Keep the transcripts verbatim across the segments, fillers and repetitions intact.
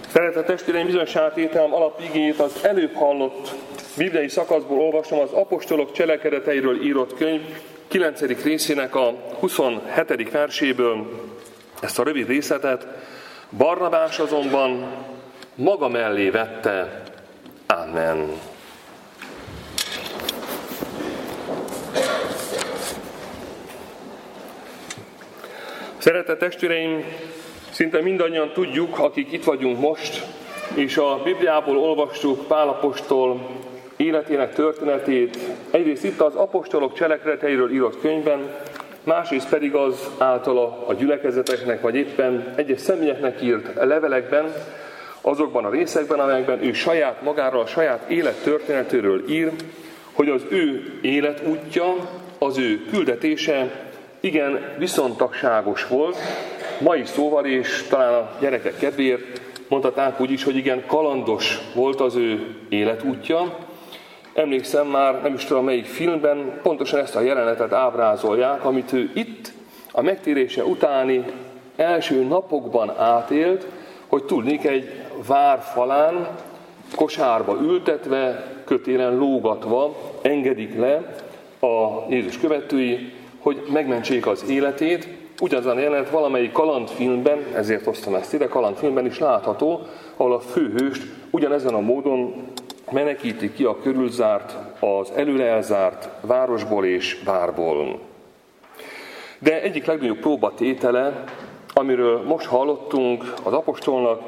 Szeretett testvéreim, bizonyos átételem alapigéjét az előbb hallott bibliai szakaszból olvasom, az apostolok cselekedeteiről írott könyv kilencedik részének a huszonhetedik verséből ezt a rövid részletet. Barnabás azonban maga mellé vette. Amen. Szeretett testvéreim, szinte mindannyian tudjuk, akik itt vagyunk most, és a Bibliából olvastuk Pál apostol életének történetét, egyrészt itt az apostolok cselekedeteiről írott könyvben, másrészt pedig az általa a gyülekezeteknek, vagy éppen egyes személyeknek írt levelekben, azokban a részekben, amelyekben ő saját magáról, a saját élettörténetéről ír, hogy az ő életútja, az ő küldetése igen viszontagságos volt, mai szóval, és talán a gyerekek kedvéért mondhatnánk úgy is, hogy igen kalandos volt az ő életútja. Emlékszem már, nem is tudom melyik filmben, pontosan ezt a jelenetet ábrázolják, amit ő itt, a megtérése utáni első napokban átélt, hogy tudnék egy vár falán, kosárba ültetve, kötélen lógatva engedik le a Jézus követői, hogy megmentsék az életét. Ugyanazon a jelenet valamelyik kalandfilmben, ezért hoztam ezt ide, kalandfilmben is látható, ahol a főhőst ugyanezen a módon menekíti ki a körülzárt, az előre elzárt városból és várból. De egyik legnagyobb próbatétele, amiről most hallottunk az apostolnak,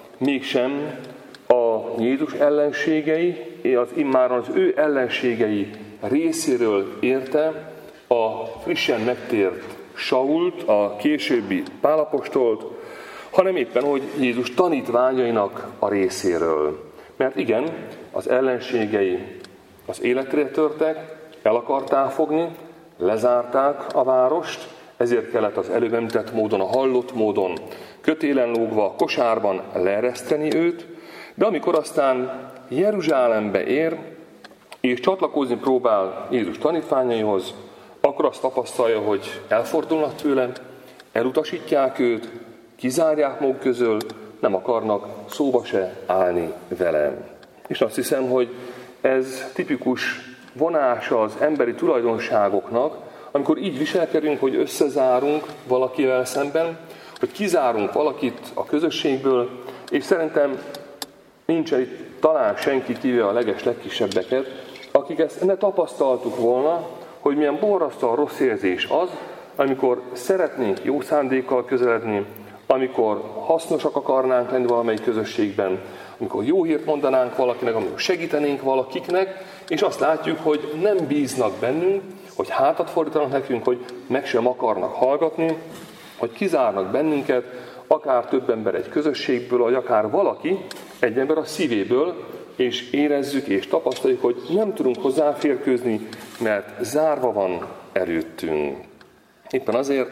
mégsem a Jézus ellenségei, az immáron az ő ellenségei részéről érte a frissen megtért Sault, a későbbi Pál apostolt, hanem éppen, hogy Jézus tanítványainak a részéről. Mert igen, az ellenségei az életre törtek, el akarták fogni, lezárták a várost, ezért kellett az előbb említett módon, a hallott módon kötélen lógva, kosárban leereszteni őt, de amikor aztán Jeruzsálembe ér, és csatlakozni próbál Jézus tanítványaihoz, akkor azt tapasztalja, hogy elfordulnak tőle, elutasítják őt, kizárják maguk közül, nem akarnak szóba se állni vele. És azt hiszem, hogy ez tipikus vonása az emberi tulajdonságoknak, amikor így viselkedünk, hogy összezárunk valakivel szemben, hogy kizárunk valakit a közösségből, és szerintem nincsen itt talán senki kivéve a leges legkisebbeket, akik ezt ne tapasztaltuk volna, hogy milyen borzasztóan rossz érzés az, amikor szeretnénk jó szándékkal közeledni, amikor hasznosak akarnánk lenni valamelyik közösségben, amikor jó hírt mondanánk valakinek, amikor segítenénk valakiknek, és azt látjuk, hogy nem bíznak bennünk, hogy hátat fordítanak nekünk, hogy meg sem akarnak hallgatni, hogy kizárnak bennünket, akár több ember egy közösségből, vagy akár valaki, egy ember a szívéből, és érezzük és tapasztaljuk, hogy nem tudunk hozzáférkőzni, mert zárva van előttünk. Éppen azért,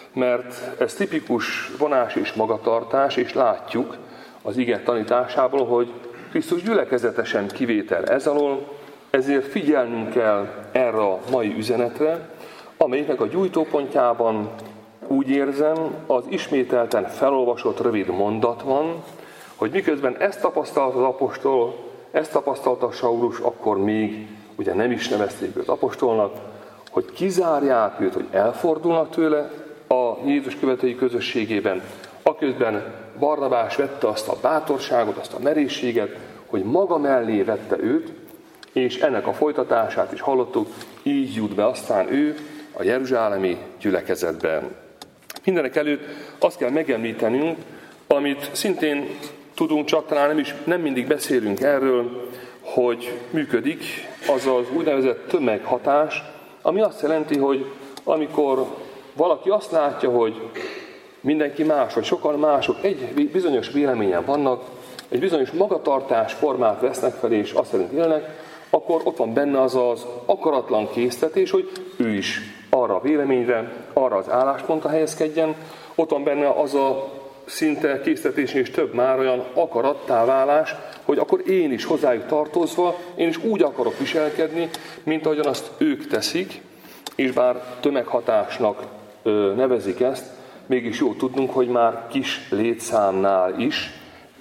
mert ez tipikus vonás és magatartás, és látjuk az ige tanításából, hogy Krisztus gyülekezetesen kivétel ez alól, ezért figyelnünk kell erre a mai üzenetre, amelynek a gyújtópontjában úgy érzem, az ismételten felolvasott rövid mondat van, hogy miközben ezt tapasztalt az apostol, ezt tapasztalta Saulus, akkor még ugye nem is nevezték őt apostolnak, hogy kizárják őt, hogy elfordulnak tőle a Jézus követői közösségében. Aközben Barnabás vette azt a bátorságot, azt a merészséget, hogy maga mellé vette őt, és ennek a folytatását is hallottuk, így jut be aztán ő a jeruzsálemi gyülekezetben. Mindenek előtt azt kell megemlítenünk, amit szintén tudunk, csak talán nem, is, nem mindig beszélünk erről, hogy működik az az úgynevezett tömeghatás, ami azt jelenti, hogy amikor valaki azt látja, hogy mindenki más, vagy sokan mások egy bizonyos véleményen vannak, egy bizonyos magatartás formát vesznek fel, és azt szerint élnek, akkor ott van benne az az akaratlan késztetés, hogy ő is arra a véleményre, arra az álláspontra helyezkedjen. Ott van benne az a szinte késztetés és több már olyan akarattá válás, hogy akkor én is hozzájuk tartozva, én is úgy akarok viselkedni, mint ahogyan azt ők teszik, és bár tömeghatásnak nevezik ezt, mégis jó tudnunk, hogy már kis létszámnál is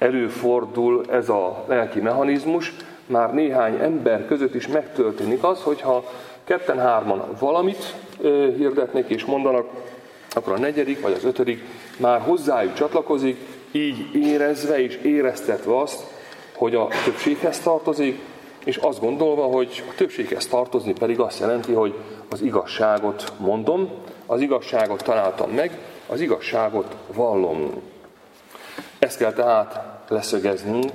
előfordul ez a lelki mechanizmus, már néhány ember között is megtörténik az, hogyha ketten-hárman valamit hirdetnek és mondanak, akkor a negyedik vagy az ötödik már hozzájuk csatlakozik, így érezve és éreztetve azt, hogy a többséghez tartozik, és azt gondolva, hogy a többséghez tartozni pedig azt jelenti, hogy az igazságot mondom, az igazságot találtam meg, az igazságot vallom. Ezt kell tehát leszögeznünk,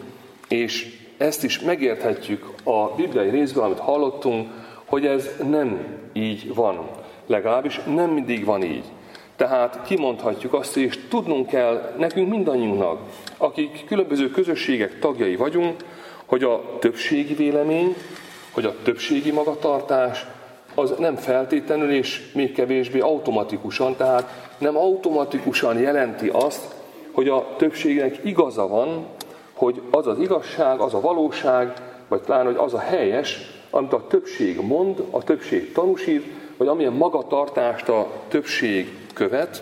és ezt is megérthetjük a bibliai részből, amit hallottunk, hogy ez nem így van. Legalábbis nem mindig van így. Tehát kimondhatjuk azt, és tudnunk kell nekünk mindannyiunknak, akik különböző közösségek tagjai vagyunk, hogy a többségi vélemény, hogy a többségi magatartás az nem feltétlenül és még kevésbé automatikusan, tehát nem automatikusan jelenti azt, hogy a többségnek igaza van, hogy az az igazság, az a valóság, vagy talán, hogy az a helyes, amit a többség mond, a többség tanúsít, vagy amilyen magatartást a többség követ,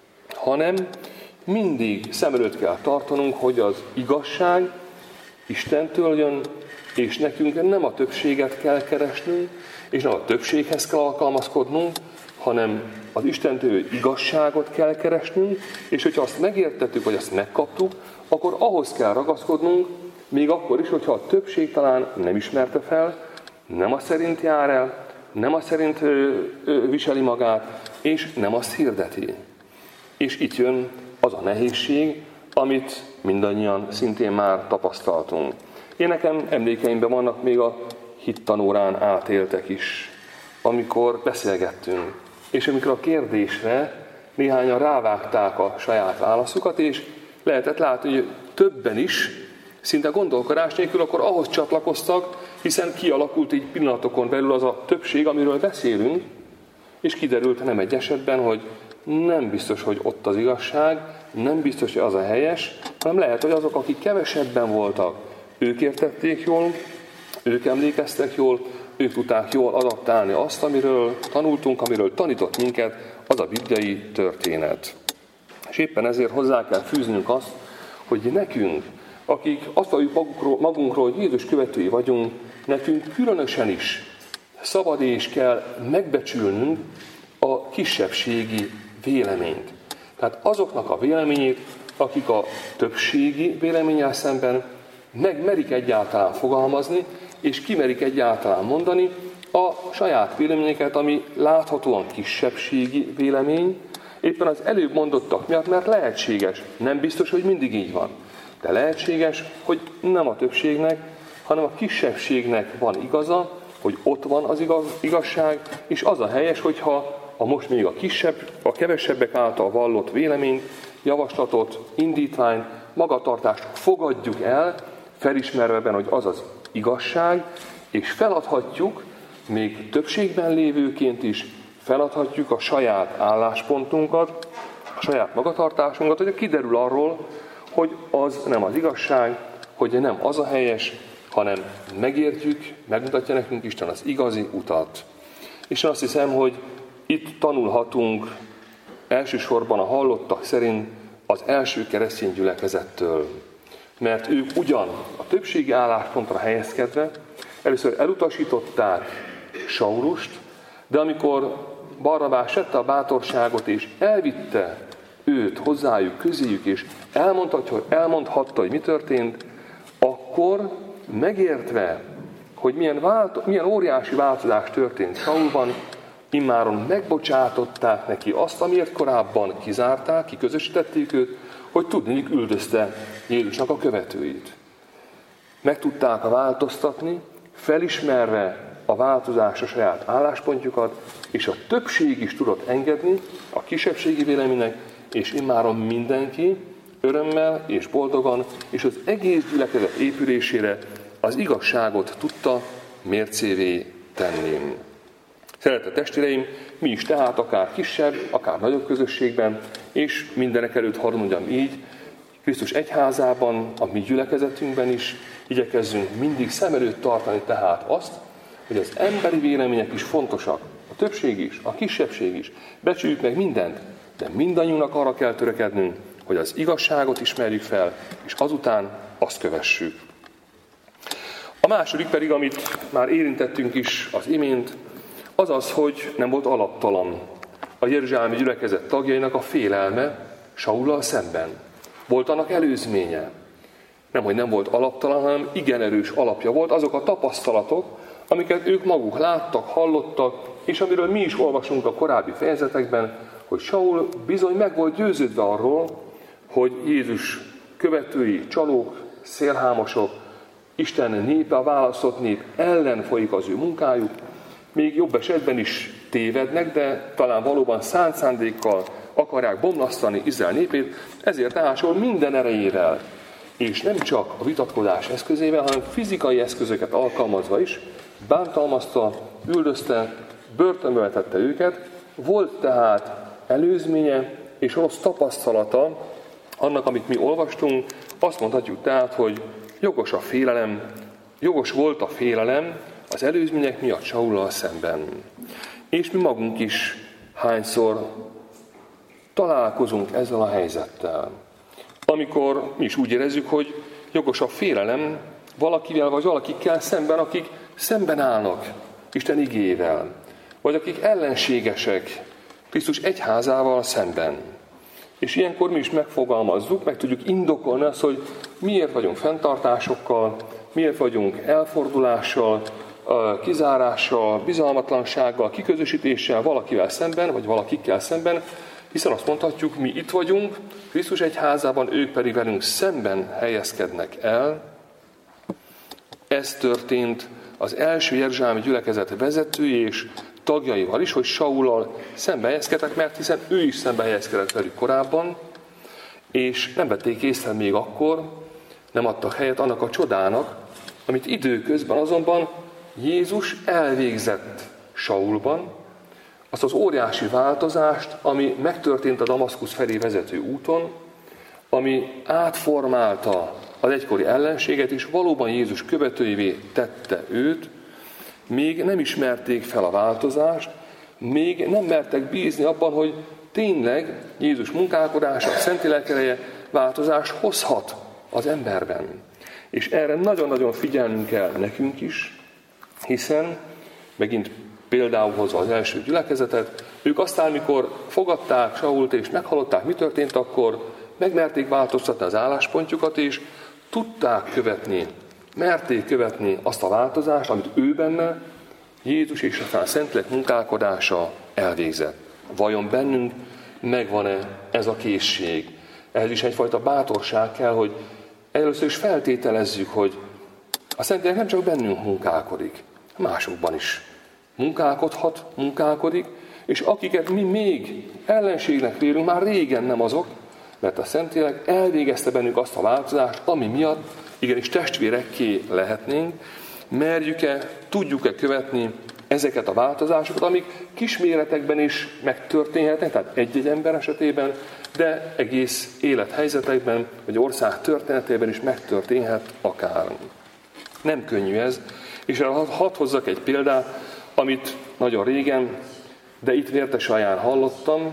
hanem mindig szem előtt kell tartanunk, hogy az igazság Istentől jön, és nekünk nem a többséget kell keresnünk, és nem a többséghez kell alkalmazkodnunk, hanem az Istentől igazságot kell keresnünk, és hogyha azt megértettük, vagy azt megkaptuk, akkor ahhoz kell ragaszkodnunk, még akkor is, hogyha a többség talán nem ismerte fel, nem azt szerint jár el, nem azt szerint ö, ö, viseli magát, és nem azt hirdeti. És itt jön az a nehézség, amit mindannyian szintén már tapasztaltunk. Én nekem emlékeimben vannak, még a hittanórán átéltek is, amikor beszélgettünk. És amikor a kérdésre néhányan rávágták a saját válaszukat, és lehetett látni, hogy többen is, szinte gondolkodás nélkül, akkor ahhoz csatlakoztak, hiszen kialakult így pillanatokon belül az a többség, amiről beszélünk, és kiderült nem egy esetben, hogy nem biztos, hogy ott az igazság, nem biztos, hogy az a helyes, hanem lehet, hogy azok, akik kevesebben voltak, ők értették jól, ők emlékeztek jól, ők tudták jól adaptálni azt, amiről tanultunk, amiről tanított minket az a bibliai történet. És éppen ezért hozzá kell fűznünk azt, hogy nekünk, akik azt valljuk magunkról, magunkról, hogy Jézus követői vagyunk, nekünk különösen is szabad és kell megbecsülnünk a kisebbségi véleményt. Tehát azoknak a véleményét, akik a többségi véleménnyel szemben megmerik egyáltalán fogalmazni, és kimerik egyáltalán mondani a saját véleményeket, ami láthatóan kisebbségi vélemény, éppen az előbb mondottak miatt, mert lehetséges, nem biztos, hogy mindig így van, de lehetséges, hogy nem a többségnek, hanem a kisebbségnek van igaza, hogy ott van az igaz, igazság, és az a helyes, hogyha a most még a kisebb, a kevesebbek által vallott véleményt, javaslatot, indítványt, magatartást fogadjuk el, felismerve benne, hogy az az igazság, és feladhatjuk, még többségben lévőként is, feladhatjuk a saját álláspontunkat, a saját magatartásunkat, hogy kiderül arról, hogy az nem az igazság, hogy nem az a helyes, hanem megértjük, megmutatja nekünk Isten az igazi utat. És azt hiszem, hogy itt tanulhatunk elsősorban a hallottak szerint az első keresztény gyülekezettől. Mert ők ugyan a többségi álláspontra helyezkedve először elutasították Saulust, de amikor Barnabás tette a bátorságot és elvitte őt hozzájuk, közéjük, és elmondhatta, elmondhatta, hogy mi történt, akkor megértve, hogy milyen, vált, milyen óriási változás történt Saulban, immáron megbocsátották neki azt, amiért korábban kizárták, kiközösítették őt, hogy tudniuk üldözte Jézusnak a követőit. Meg tudták a változtatni, felismerve a változásra saját álláspontjukat, és a többség is tudott engedni a kisebbségi véleménynek, és immáron mindenki örömmel és boldogan, és az egész gyülekezet épülésére az igazságot tudta mércévé tenni. Szeretett testvéreim, mi is tehát akár kisebb, akár nagyobb közösségben, és mindenek előtt hadd mondjam így, Krisztus egyházában, a mi gyülekezetünkben is igyekezzünk mindig szem előtt tartani tehát azt, hogy az emberi vélemények is fontosak, a többség is, a kisebbség is, becsüljük meg mindent, de mindannyiunknak arra kell törekednünk, hogy az igazságot ismerjük fel, és azután azt kövessük. A második pedig, amit már érintettünk is az imént, az az, hogy nem volt alaptalan a jeruzsálemi gyülekezet tagjainak a félelme Saullal szemben. Volt annak előzménye. Nem, hogy nem volt alaptalan, hanem igen erős alapja volt azok a tapasztalatok, amiket ők maguk láttak, hallottak, és amiről mi is olvasunk a korábbi fejezetekben, hogy Saul bizony meg volt győződve arról, hogy Jézus követői, csalók, szélhámosok, Isten népe, a választott nép ellen folyik az ő munkájuk, még jobb esetben is tévednek, de talán valóban szánt szándékkal akarják bomlasztani Izrael népét, ezért Saul minden erejével, és nem csak a vitatkozás eszközével, hanem fizikai eszközöket alkalmazva is, bántalmazta, üldözte, börtönbe vetette őket. Volt tehát előzménye és rossz tapasztalata annak, amit mi olvastunk. Azt mondhatjuk tehát, hogy jogos a félelem, jogos volt a félelem az előzmények miatt Saullal szemben. És mi magunk is hányszor találkozunk ezzel a helyzettel, amikor mi is úgy érezzük, hogy jogos a félelem valakivel vagy valakikkel szemben, akik szemben állnak Isten igével, vagy akik ellenségesek Krisztus egyházával szemben. És ilyenkor mi is megfogalmazzuk, meg tudjuk indokolni azt, hogy miért vagyunk fenntartásokkal, miért vagyunk elfordulással, kizárással, bizalmatlansággal, kiközösítéssel valakivel szemben, vagy valakikkel szemben, hiszen azt mondhatjuk, mi itt vagyunk, Krisztus egyházában, ők pedig velünk szemben helyezkednek el. Ez történt az első jeruzsálemi gyülekezet vezetői és tagjaival is, hogy Saullal szembe helyezkedtek, mert hiszen ő is szembe helyezkedett velük korábban, és nem vették észre még akkor, nem adtak helyet annak a csodának, amit időközben azonban Jézus elvégzett Saulban, azt az óriási változást, ami megtörtént a Damaszkusz felé vezető úton, ami átformálta az egykori ellenséget, és valóban Jézus követőivé tette őt, még nem ismerték fel a változást, még nem mertek bízni abban, hogy tényleg Jézus munkálkodása, a Szentlélek ereje változást hozhat az emberben. És erre nagyon-nagyon figyelnünk kell nekünk is, hiszen megint például hozva az első gyülekezetet, ők aztán, mikor fogadták Sault és meghallották, mi történt, akkor megmerték változtatni az álláspontjukat, és tudták követni, merték követni azt a változást, amit ő benne, Jézus és aztán a Szentlélek munkálkodása elvégzett. Vajon bennünk megvan-e ez a készség? Ehhez is egyfajta bátorság kell, hogy először is feltételezzük, hogy a Szentlélek nem csak bennünk munkálkodik, másokban is munkálkodhat, munkálkodik, és akiket mi még ellenségnek vélünk, már régen nem azok, mert a Szentlélek elvégezte bennük azt a változást, ami miatt igenis testvérekké lehetnénk, merjük-e, tudjuk-e követni ezeket a változásokat, amik kisméretekben is megtörténhetnek, tehát egy-egy ember esetében, de egész élethelyzetekben, vagy ország történetében is megtörténhet akár. Nem könnyű ez, és hadd hozzak egy példát, amit nagyon régen, de itt Vértesaján hallottam,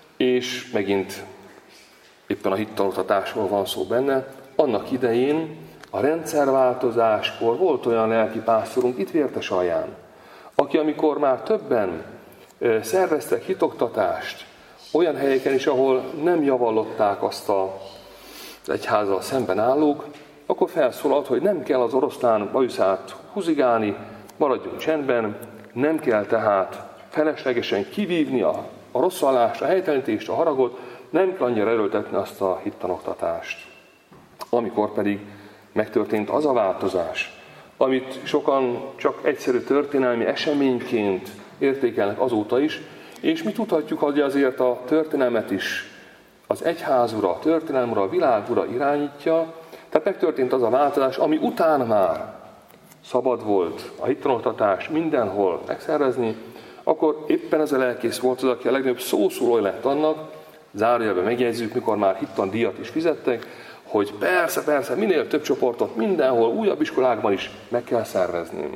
és megint éppen a hittanoktatásról van szó benne. Annak idején a rendszerváltozáskor volt olyan lelkipásztorunk itt Vértesalján, aki amikor már többen szerveztek hitoktatást, olyan helyeken is, ahol nem javallották azt a, az egyházzal szemben állók, akkor felszólalt, hogy nem kell az oroszlán bajuszát húzigálni, maradjunk csendben, nem kell tehát feleslegesen kivívni a, a rosszallást, a helytelenítést, a haragot, nem kell annyira erőltetni azt a hittanoktatást. Amikor pedig megtörtént az a változás, amit sokan csak egyszerű történelmi eseményként értékelnek azóta is, és mi tudhatjuk, hogy azért a történelmet is az egyház ura, a történelem ura, a világ ura irányítja, tehát megtörtént az a változás, ami után már szabad volt a hittanoktatás mindenhol megszervezni, akkor éppen ez a lelkész volt az, aki a legnagyobb szószólója lett annak, zárójelben megjegyzzük, mikor már hittandíjat is fizettek, hogy persze, persze, minél több csoportot mindenhol, újabb iskolákban is meg kell szervezni.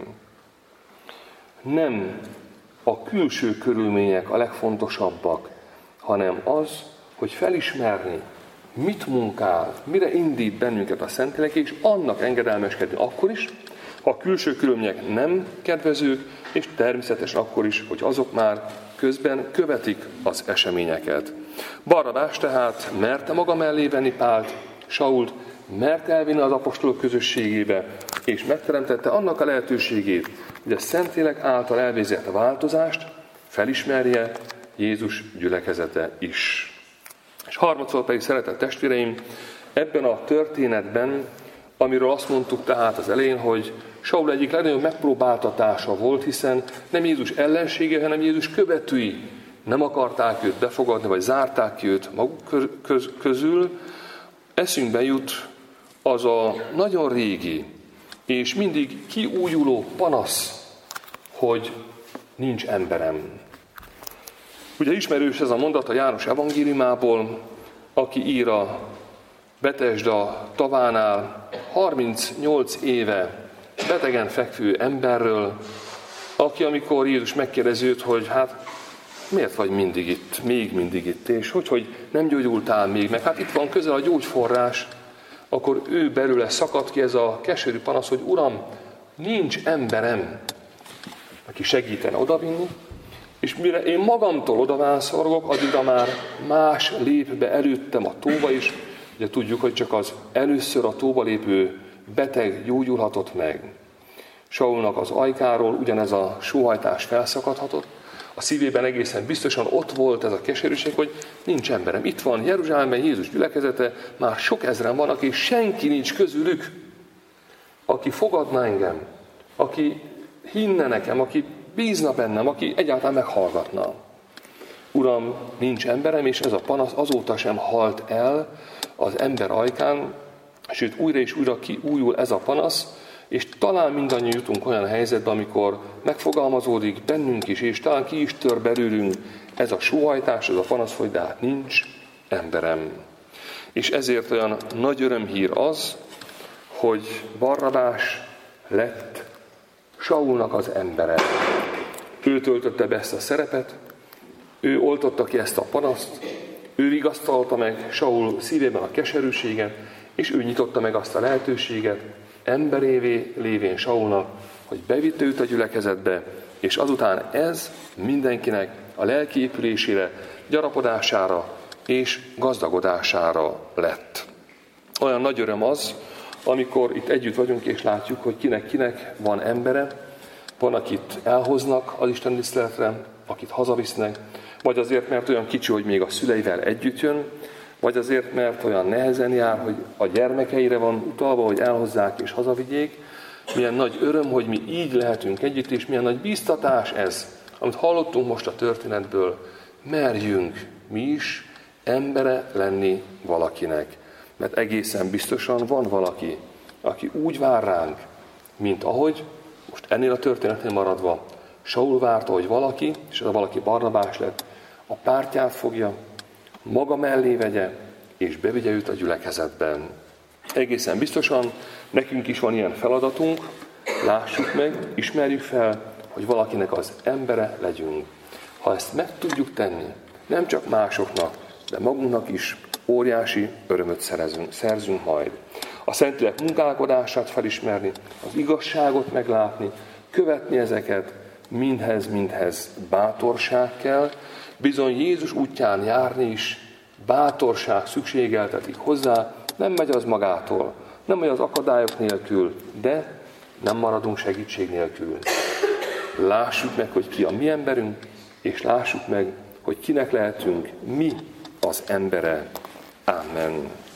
Nem a külső körülmények a legfontosabbak, hanem az, hogy felismerni, mit munkál, mire indít bennünket a Szentlélek, és annak engedelmeskedni akkor is, ha a külső körülmények nem kedvezők, és természetesen akkor is, hogy azok már közben követik az eseményeket. Barnabás tehát merte maga mellé venni Pált, Sault, merte elvinni az apostolok közösségébe, és megteremtette annak a lehetőségét, hogy a Szentlélek által elvégzett változást felismerje Jézus gyülekezete is. És harmadszor pedig, szeretett testvéreim, ebben a történetben, amiről azt mondtuk tehát az elején, hogy Saul egyik legnagyobb megpróbáltatása volt, hiszen nem Jézus ellensége, hanem Jézus követői nem akarták őt befogadni, vagy zárták ki őt maguk közül. Eszünkbe jut az a nagyon régi és mindig kiújuló panasz, hogy nincs emberem. Ugye ismerős ez a mondat a János evangéliumából, aki ír a Betesda tavánál harmincnyolc éve betegen fekvő emberről, aki amikor Jézus megkérdezi őt, hogy hát miért vagy mindig itt, még mindig itt, és hogy, hogy nem gyógyultál még meg, hát itt van közel a gyógyforrás, akkor ő belőle szakad ki ez a keserű panasz, hogy Uram, nincs emberem, aki segítene odavinni, és mire én magamtól odavánszorgok, addigra már más lép be előttem a tóba is. Ugye tudjuk, hogy csak az először a tóba lépő beteg gyógyulhatott meg. Saulnak az ajkáról ugyanez a sóhajtás felszakadhatott, a szívében egészen biztosan ott volt ez a keserűség, hogy nincs emberem. Itt van Jeruzsálemben Jézus gyülekezete, már sok ezren vannak, és senki nincs közülük, aki fogadna engem, aki hinne nekem, aki bízna bennem, aki egyáltalán meghallgatna. Uram, nincs emberem, és ez a panasz azóta sem halt el az ember ajkán, sőt újra és újra kiújul ez a panasz, és talán mindannyian jutunk olyan helyzetbe, amikor megfogalmazódik bennünk is, és talán ki is tör belőlünk ez a sóhajtás, ez a panasz, hogy de hát nincs emberem. És ezért olyan nagy örömhír az, hogy Barnabás lett Saulnak az embere. Ő töltötte be ezt a szerepet, ő oltotta ki ezt a panaszt, ő vigasztalta meg Saul szívében a keserűséget, és ő nyitotta meg azt a lehetőséget emberévé lévén Saulnak, hogy bevitte őt a gyülekezetbe, és azután ez mindenkinek a lelki épülésére, gyarapodására és gazdagodására lett. Olyan nagy öröm az, amikor itt együtt vagyunk, és látjuk, hogy kinek-kinek van embere, van, akit elhoznak az Isten tiszteletre, akit hazavisznek, vagy azért, mert olyan kicsi, hogy még a szüleivel együtt jön, vagy azért, mert olyan nehezen jár, hogy a gyermekeire van utalva, hogy elhozzák és hazavigyék. Milyen nagy öröm, hogy mi így lehetünk együtt, és milyen nagy bíztatás ez, amit hallottunk most a történetből. Merjünk mi is embere lenni valakinek. Mert egészen biztosan van valaki, aki úgy vár ránk, mint ahogy, most ennél a történetnél maradva, Saul várta, hogy valaki, és ez a valaki Barnabás lett, a pártját fogja, maga mellé vegye, és bevigye őt a gyülekezetben. Egészen biztosan nekünk is van ilyen feladatunk, lássuk meg, ismerjük fel, hogy valakinek az embere legyünk. Ha ezt meg tudjuk tenni, nem csak másoknak, de magunknak is óriási örömöt szerezünk, szerzünk majd. A Szentlélek munkálkodását felismerni, az igazságot meglátni, követni ezeket, mindhez, mindhez bátorság kell. Bizony Jézus útján járni is bátorság szükségeltetik hozzá, nem megy az magától, nem megy az akadályok nélkül, de nem maradunk segítség nélkül. Lássuk meg, hogy ki a mi emberünk, és lássuk meg, hogy kinek lehetünk mi az embere. Amen.